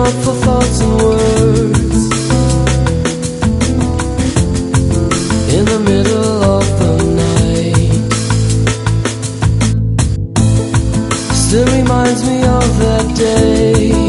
up for thoughts and words in the middle of the night. Still reminds me of that day